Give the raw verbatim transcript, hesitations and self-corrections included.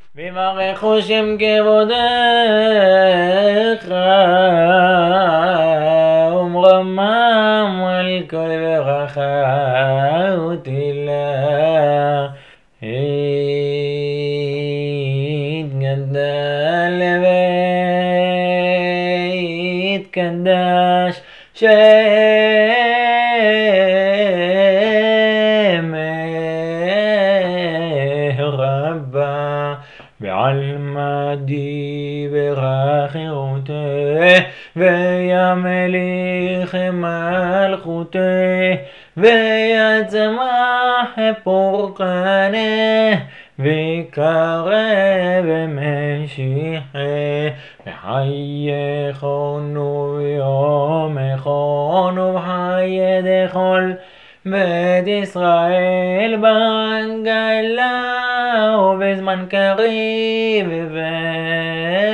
ויברכו שם כבודך ומרומם על כל ברכה ותהילה. יתגדל ויתקדש שמך רבה בעלמא דברך חירותך וימליך מלכותך ויצמח פורקנך ויקרב משיחך וחייכנו ויומכנו וחיי דכל בית ישראל בגלה ובזמן קריב